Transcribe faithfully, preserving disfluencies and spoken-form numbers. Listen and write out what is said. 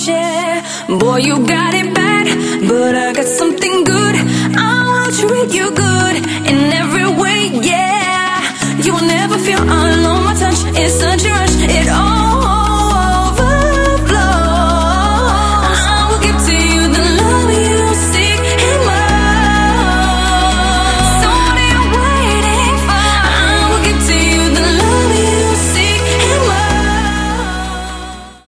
share. Boy, you got it bad, but I got something good. I will treat you good in every way, yeah. You will never feel alone, my touch is such a rush.